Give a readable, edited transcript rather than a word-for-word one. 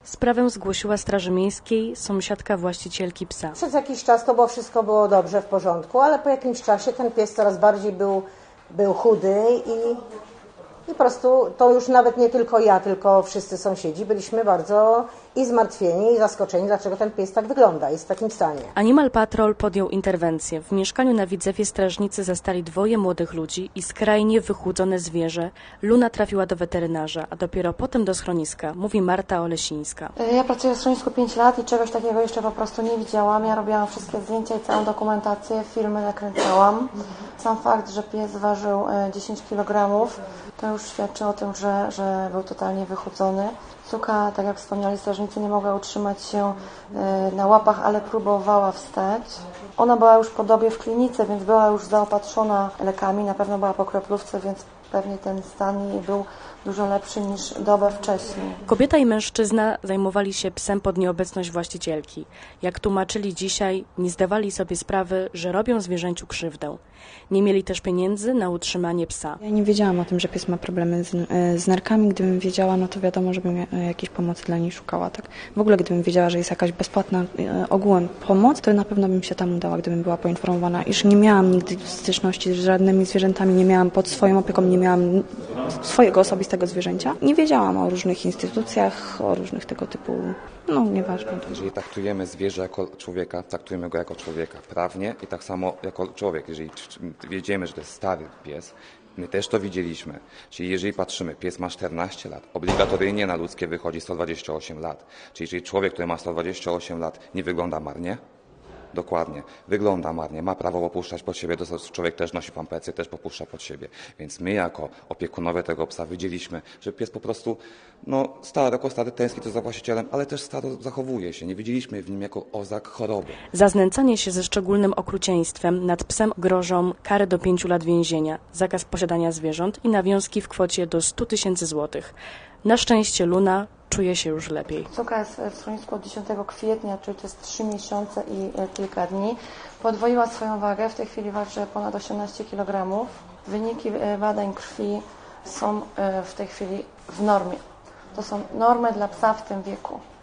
Sprawę zgłosiła Straży Miejskiej sąsiadka właścicielki psa. Przez jakiś czas to wszystko było dobrze, w porządku, ale po jakimś czasie ten pies coraz bardziej był chudy i po prostu to już nawet nie tylko ja, tylko wszyscy sąsiedzi byliśmy bardzo i zmartwieni, i zaskoczeni, dlaczego ten pies tak wygląda, jest w takim stanie. Animal Patrol podjął interwencję. W mieszkaniu na Widzewie strażnicy zastali 2 młodych ludzi i skrajnie wychudzone zwierzę. Luna trafiła do weterynarza, a dopiero potem do schroniska, mówi Marta Olesińska. Ja pracuję w schronisku 5 lat i czegoś takiego jeszcze po prostu nie widziałam. Ja robiłam wszystkie zdjęcia i całą dokumentację, filmy nakręcałam. Sam fakt, że pies ważył 10 kg, to już świadczy o tym, że był totalnie wychudzony. Suka, tak jak wspomniali strażnicy, nie mogła utrzymać się na łapach, ale próbowała wstać. Ona była już po dobie w klinice, więc była już zaopatrzona lekami, na pewno była po kroplówce, więc pewnie ten stan jej był dużo lepszy niż dobę wcześniej. Kobieta i mężczyzna zajmowali się psem pod nieobecność właścicielki. Jak tłumaczyli dzisiaj, nie zdawali sobie sprawy, że robią zwierzęciu krzywdę. Nie mieli też pieniędzy na utrzymanie psa. Ja nie wiedziałam o tym, że pies ma problemy z nerkami. Gdybym wiedziała, no to wiadomo, żebym jakiejś pomocy dla niej szukała. Tak? W ogóle gdybym wiedziała, że jest jakaś bezpłatna ogółem pomoc, to na pewno bym się tam udała, gdybym była poinformowana, iż nie miałam nigdy styczności z żadnymi zwierzętami, nie miałam pod swoją opieką, nie miałam swojego osobistego zwierzęcia. Nie wiedziałam o różnych instytucjach, o różnych tego typu, no nieważne. Jeżeli traktujemy zwierzę jako człowieka, traktujemy go jako człowieka prawnie i tak samo jako człowiek. Jeżeli wiemy, że to jest stary pies, my też to widzieliśmy. Czyli jeżeli patrzymy, pies ma 14 lat, obligatoryjnie na ludzkie wychodzi 128 lat. Czyli jeżeli człowiek, który ma 128 lat, nie wygląda marnie, dokładnie, wygląda marnie, ma prawo popuszczać pod siebie, człowiek też nosi pampersy, też popuszcza pod siebie. Więc my jako opiekunowie tego psa widzieliśmy, że pies po prostu, jako stary tęskni za właścicielem, ale też staro zachowuje się. Nie widzieliśmy w nim jako oznak choroby. Za znęcanie się ze szczególnym okrucieństwem nad psem grożą kary do 5 lat więzienia, zakaz posiadania zwierząt i nawiązki w kwocie do 100 000 złotych. Na szczęście Luna czuje się już lepiej. Suka jest w schronisku od 10 kwietnia, czyli to jest 3 miesiące i kilka dni. Podwoiła swoją wagę, w tej chwili waży ponad 18 kg. Wyniki badań krwi są w tej chwili w normie. To są normy dla psa w tym wieku.